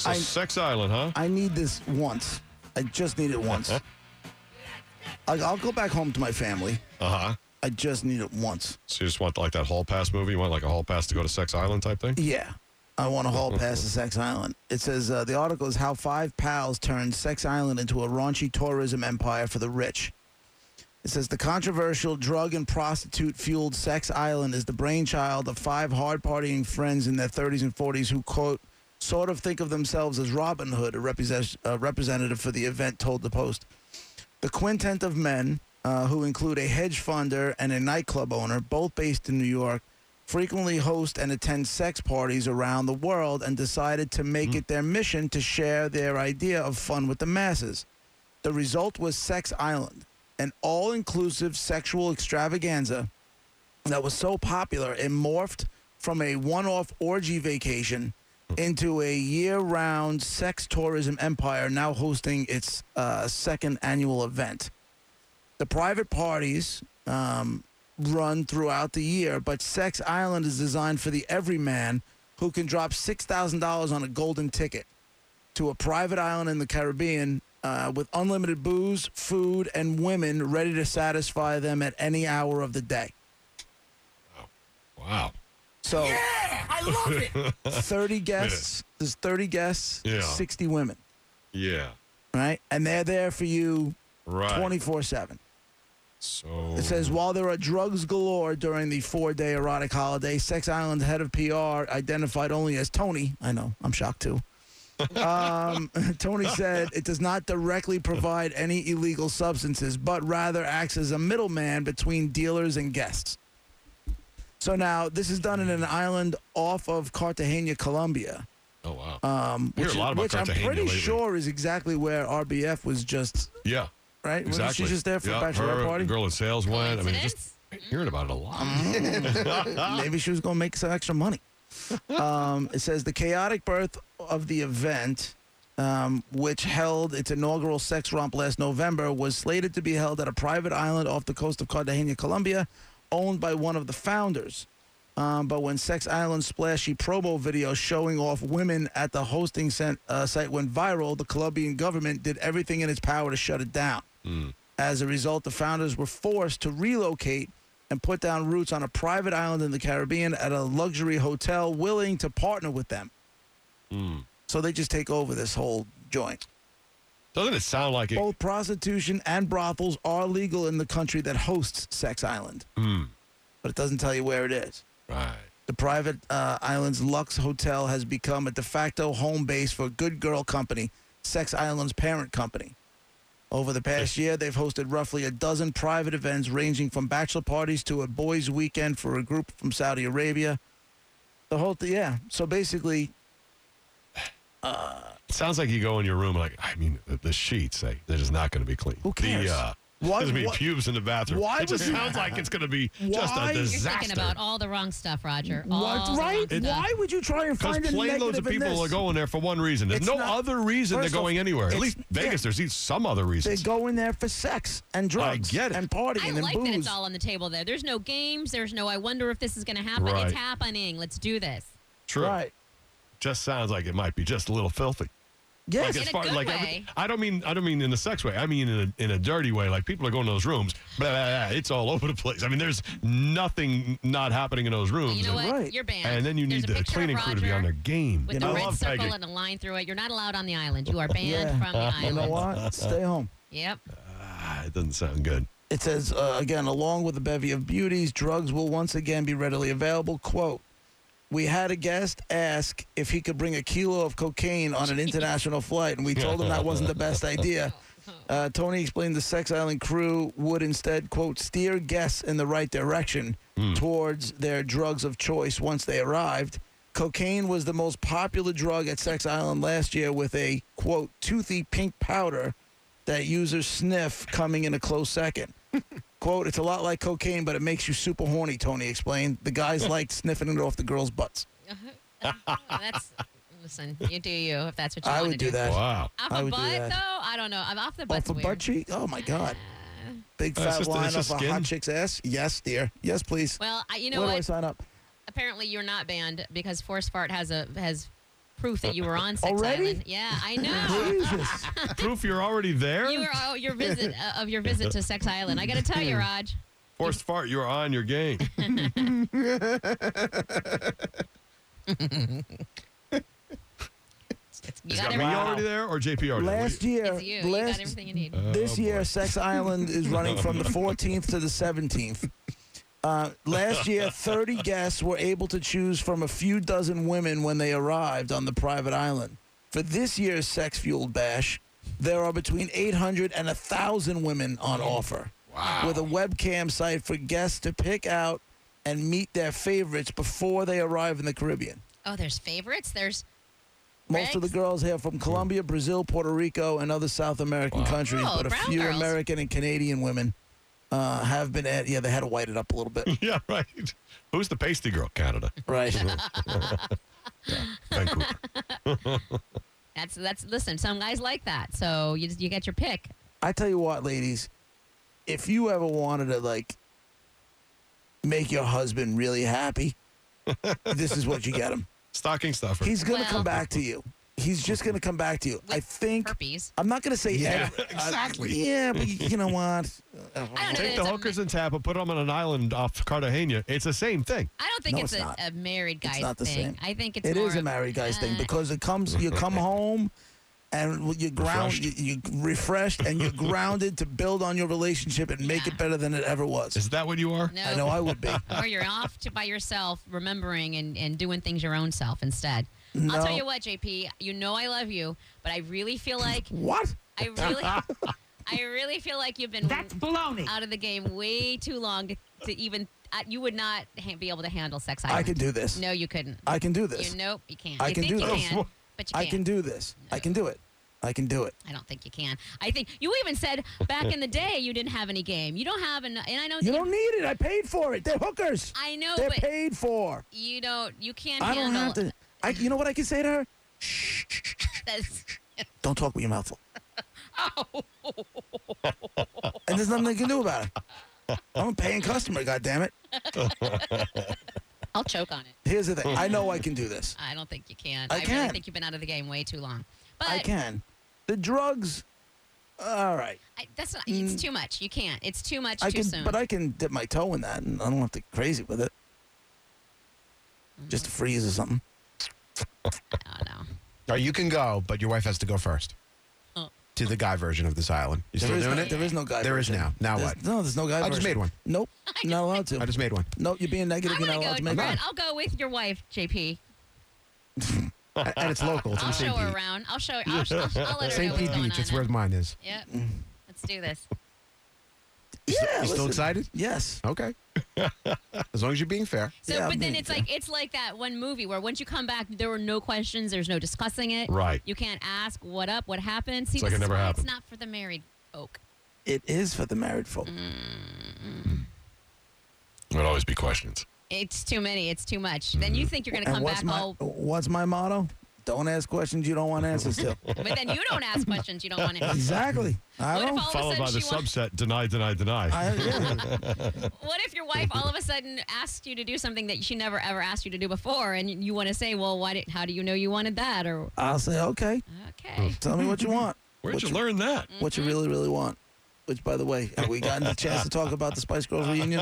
So Sex Island, huh? I need this once. I just need it once. I'll go back home to my family. Uh-huh. I just need it once. So you just want like that hall pass movie? You want like a hall pass to go to Sex Island type thing? Yeah. I want a hall pass to Sex Island. It says the article is how 5 pals turned Sex Island into a raunchy tourism empire for the rich. It says the controversial drug and prostitute-fueled Sex Island is the brainchild of 5 hard-partying friends in their 30s and 40s who, quote, sort of think of themselves as Robin Hood, a representative for the event told the Post. The quintet of men, who include a hedge funder and a nightclub owner, both based in New York, frequently host and attend sex parties around the world and decided to make it their mission to share their idea of fun with the masses. The result was Sex Island, an all-inclusive sexual extravaganza that was so popular it morphed from a one-off orgy vacation into a year-round sex tourism empire now hosting its second annual event. The private parties run throughout the year, but Sex Island is designed for the everyman who can drop $6,000 on a golden ticket to a private island in the Caribbean with unlimited booze, food, and women ready to satisfy them at any hour of the day. Wow. So, Yeah, I love it. 30 guests. There's 30 guests, Yeah. 60 women, Yeah. right? And they're there for you Right. 24/7. So It says, while there are drugs galore during the 4-day erotic holiday, Sex Island's head of PR, identified only as Tony, I know, I'm shocked too. Tony said it does not directly provide any illegal substances, but rather acts as a middleman between dealers and guests. So now, this is done in an island off of Cartagena, Colombia. Oh, wow. Which, hear a lot about which I'm Cartagena pretty lately. sure is exactly where RBF was just, Yeah. right? Exactly. Wasn't she just there for yeah, a bachelorette her, party? The girl in sales went. I mean, just hearing about it a lot. Maybe she was going to make some extra money. It says the chaotic birth of the event, which held its inaugural sex romp last November, was slated to be held at a private island off the coast of Cartagena, Colombia, owned by one of the founders. But when Sex Island's splashy promo video showing off women at the hosting site went viral, the Colombian government did everything in its power to shut it down. As a result, the founders were forced to relocate and put down roots on a private island in the Caribbean at a luxury hotel willing to partner with them. So they just take over this whole joint. Doesn't it sound like it? Both prostitution and brothels are legal in the country that hosts Sex Island. But it doesn't tell you where it is. Right. The private island's Lux Hotel has become a de facto home base for Good Girl Company, Sex Island's parent company. Over the past year, they've hosted roughly a dozen private events ranging from bachelor parties to a boys' weekend for a group from Saudi Arabia. The whole thing, yeah. So basically, It sounds like you go in your room like, I mean, the sheets, they're just not going to be clean. Who cares? There's going to be pubes in the bathroom. Why it just would you- sounds like it's going to be just Why? a You're You're disaster. thinking about all the wrong stuff, Roger. what, All the right? wrong stuff. Why would you try and Because find a plane negative loads of in people this? are going there for one reason. There's It's no not- other reason they're First off, going anywhere. At it's- least Vegas, there's some other They reasons. go in there for sex and drugs get it. and partying I and like booze. that it's all on the table there. There's no games. There's no, I wonder if this is going to happen. Right. It's happening. Let's do this. True. Right. Just sounds like it might be just a little filthy. Yes. In a good way. I don't mean in the sex way. I mean in a dirty way. Like people are going to those rooms. Blah, blah, blah, it's all over the place. I mean, there's nothing not happening in those rooms. You know what? Right. You're banned. And then you There's need a the picture of cleaning crew to be on Roger their game. with You the know, I red love circle Peggy. and a line through it. You're not allowed on the island. You are banned from the You island. know what? Stay home. Yep. It doesn't sound good. It says, again, along with a bevy of beauties, drugs will once again be readily available. Quote, we had a guest ask if he could bring a kilo of cocaine on an international flight, and we told him that wasn't the best idea. Tony explained the Sex Island crew would instead, quote, steer guests in the right direction towards their drugs of choice once they arrived. Cocaine was the most popular drug at Sex Island last year with a, quote, toothy pink powder that users sniff coming in a close second. Quote, it's a lot like cocaine, but it makes you super horny, Tony explained. The guys liked sniffing it off the girls' butts. Listen, you do you if that's what you I want would to do that. Wow. Off I a would do butt, that. though? I don't know. I'm off the Off butt's a weird. butt cheek? Oh, my God. Big It's fat just- line it's off just a hot skin? chick's ass? Yes, dear. Yes, please. Well, you know Where do I what? sign up? Apparently, you're not banned because Force Fart has proof that you were on Sex Already? Island. Yeah, I know. Jesus. Proof you're already there? You were your visit to Sex Island. I got to tell you, Raj. Forced fart, you are on your game. You Is got got me everything. already there or JP already there? Last year, It's you. You got everything you need. this year, boy. Sex Island is running from the 14th to the 17th. Last year, 30 guests were able to choose from a few dozen women when they arrived on the private island. For this year's Sex Fueled Bash, there are between 800 and 1,000 women on offer. Wow. With a webcam site for guests to pick out and meet their favorites before they arrive in the Caribbean. Oh, there's favorites. There's Most of the Regs? girls here from Colombia, Brazil, Puerto Rico, and other South American countries, Oh, but a brown few girls. American and Canadian women have been at. Yeah, they had to white it up a little bit. Yeah, right. Who's the pasty girl? Canada. Right. Vancouver. that's listen. Some guys like that, so you get your pick. I tell you what, ladies, if you ever wanted to like make your husband really happy, this is what you get him. Stocking stuffer. He's gonna Well- come back to you. He's just gonna come back to you. I think. Herpes. I'm not gonna say Yeah, every- exactly. yeah, but you know what? I don't know. Take It's the a- hookers in Tampa, put them on an island off Cartagena. It's the same thing. I don't think No, it's it's not. a married It's guy's not the thing. same. I think it's It more is a of- married guy's thing uh, because it comes. You come home, and you ground. Refreshed. You refreshed, and you're grounded to build on your relationship and make it better than it ever was. Is that what you are? No. I know I would be. Or you're off by yourself, remembering and doing things your own self instead. I'll No. tell you what, JP. You know I love you, but I really feel like What? I really feel like you've been That's baloney. out of the game way too long to even. You would not be able to handle Sex Island. I can do this. No, you couldn't. I can do this. You nope, you can't. I you can think do you this. can, but you I can't. can do this. I can do it. I can do it. I don't think you can. I think you even said back in the day you didn't have any game. You don't have and I know You don't need it. I paid for it. They're hookers. I know, They're but paid for. you don't. You can't I don't handle. have to. You know what I can say to her? That's, Don't talk with your mouth full. And there's nothing they can do about it. I'm a paying customer, goddammit. I'll choke on it. Here's the thing. I know I can do this. I don't think you can. I really can. think you've been out of the game way too long. But I can. The drugs, all right. That's not. It's too much. You can't. It's too much I too can, soon. but I can dip my toe in that, and I don't have to get crazy with it. Just to freeze or something. Oh no. Or you can go, but your wife has to go first. Oh. To the guy version of this island. You still doing it? There is no guy. There is version. now. Now There's- what? No, there's no guy. I just version. made one. Nope. Not allowed to. I just made one. Nope. You're being negative. I You're want not to allowed go. to make Brett, one. I'll go with your wife, JP. And it's local. It's I'll in St. show her Pete. around. I'll show. I'll let her know St. what's Pete going Beach. on It's where there. mine is. Yep. Let's do this. Yeah. You still listen. excited? Yes. Okay. As long as you're being fair. So, Yeah, but then me it's too. like that one movie where once you come back, there were no questions. There's no discussing it. Right. You can't ask what up, what happened. See, like this it is never why happened. it's not for the married folk. It is for the married folk. There'll always be questions. It's too many. It's too much. Then you think you're going to And come what's back my all, what's my motto? Don't ask questions you don't want answers to. but then you don't ask questions you don't want to. Exactly. I What if don't. all of a Followed by sudden the she wants? subset, deny, deny, deny. Yeah. What if your wife all of a sudden asks you to do something that she never ever asked you to do before, and you want to say, "Well, how do you know you wanted that?" Or I'll say, okay. okay, Tell me what you want. Where'd what you learn that? What you really, really want. Which, by the way, have we gotten the chance to talk about the Spice Girls reunion?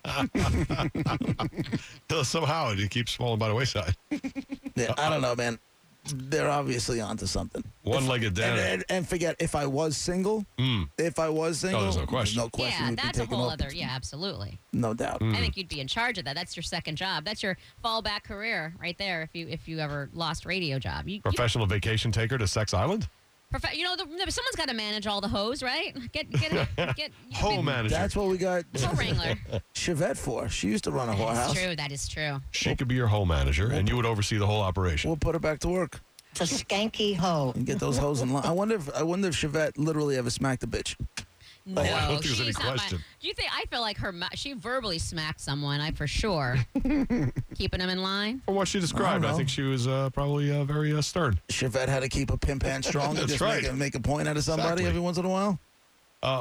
Somehow it keeps falling by the wayside. Yeah, I don't know, man. They're obviously onto something. One-legged Dan. And forget, if I was single, if I was single, there's no question. no question yeah, we'd be that's a taking whole off. other. Yeah, absolutely. No doubt. I think you'd be in charge of that. That's your second job. That's your fallback career right there. If you ever lost radio job, you Professional vacation taker to Sex Island? someone's got to manage all the hoes, right? Get Home manager. That's what we got Hoe wrangler. Chevette for. She used to run a That's whorehouse. true. That is true. She could be your home manager, and you would oversee the whole operation. We'll put her back to work It's a skanky hoe. and get those hoes in line. I wonder if Chevette literally ever smacked a bitch. No, I don't think there's any she's not my- question. Do you think? I feel like she verbally smacked someone. I for sure keeping them in line. From what she described, I know. think she was probably very stern. Chevette had to keep a pimp hand strong and That's just right. make a point out of somebody Exactly. every once in a while.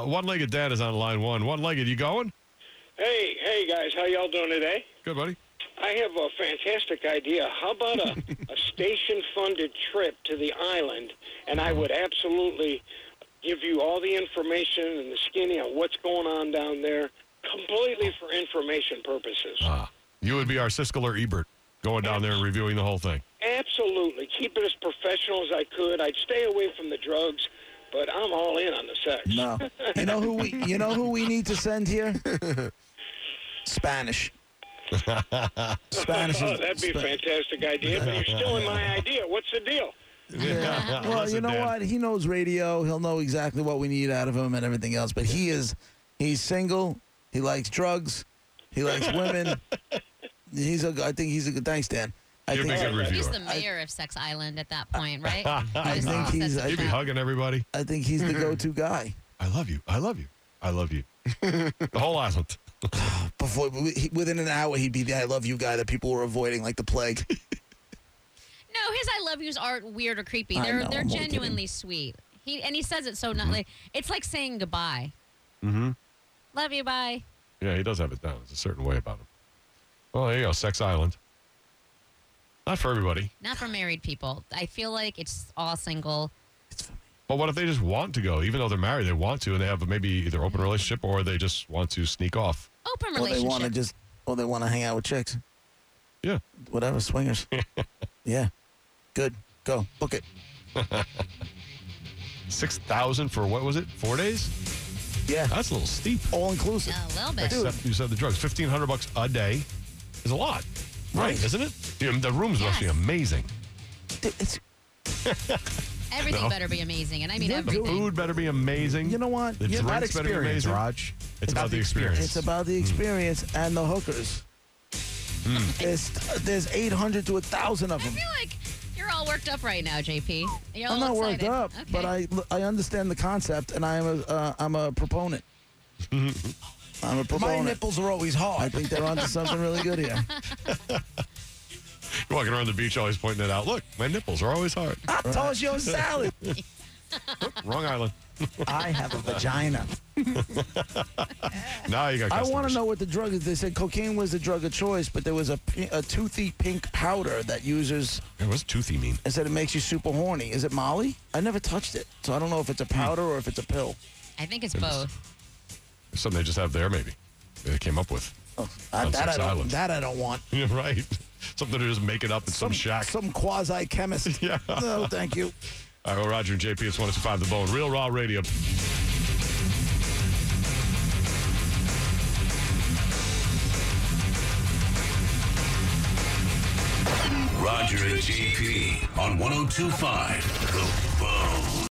One-legged Dan is on line one. One-legged, you going? Hey guys, how y'all doing today? Good, buddy. I have a fantastic idea. How about a station-funded trip to the island, and I would absolutely give you all the information and the skinny on what's going on down there, completely for information purposes. You would be our Siskel or Ebert going down there and reviewing the whole thing. Absolutely. Keep it as professional as I could. I'd stay away from the drugs, but I'm all in on the sex. No. You know who we need to send here? Spanish. Spanish. Oh, that'd be a fantastic idea, but you're stealing my idea. What's the deal? Yeah. Well, Listen, you know Dan. what? He knows radio. He'll know exactly what we need out of him and everything else. But he's single. He likes drugs. He likes women. I think he's a good. Thanks, Dan. You'd be a good He's reviewer. the mayor of Sex Island at that point, right? I Just think he's. sets I You'd be think, hugging everybody. I think he's the go-to guy. I love you. I love you. I love you. The whole island. Within an hour, he'd be the "I love you" guy that people were avoiding like the plague. No, his "I love yous" aren't weird or creepy. I They're know, they're I'm only genuinely sweet. He says it so not like it's like saying goodbye. Mm-hmm. Love you, bye. Yeah, he does have it down. There's a certain way about him. Well, there you go. Sex Island. Not for everybody. Not for married people. I feel like it's all single. But what if they just want to go? Even though they're married, they want to, and they have maybe either open relationship or they just want to sneak off. Open Or they relationship. want to hang out with chicks. Yeah. Whatever, swingers. Yeah. Good. Go. Book it. 6,000 for what was it? 4 days? Yeah. That's a little steep. All inclusive. A little bit. Except you said the drugs. $1,500 a day is a lot, right? Isn't it? Yeah, the rooms must be Yes. amazing. It's, Everything No. better be amazing, and I mean You're everything. Food better be amazing. you know what? The Yeah, About drinks better be experience, amazing. Raj. It's about the experience. It's about the experience and the hookers. There's 800 to 1,000 of I them. feel like you're all worked up right now, JP. You're all I'm not worked excited. up, Okay. but I understand the concept, and I'm a proponent. I'm a proponent. My nipples are always I hard. think they're onto something really good here. You're walking around the beach always pointing it out. Look, my nipples are always hard. Toss your salad. Wrong island. I have a vagina. Now you got I customers. want to know what the drug is. They said cocaine was the drug of choice, but there was a toothy pink powder that users. What's toothy mean? It said it makes you super horny. Is it Molly? I never touched it, so I don't know if it's a powder or if it's a pill. I think it's both. Something they just have there, maybe. They came up with. Oh, On that Sex Island. I don't want. Yeah, right. Something to just make it up in some shack. Some quasi chemist. Yeah. No, thank you. All right, well, Roger and JP, it's 105 The Bone. Real Raw Radio. Roger and JP on 102.5 The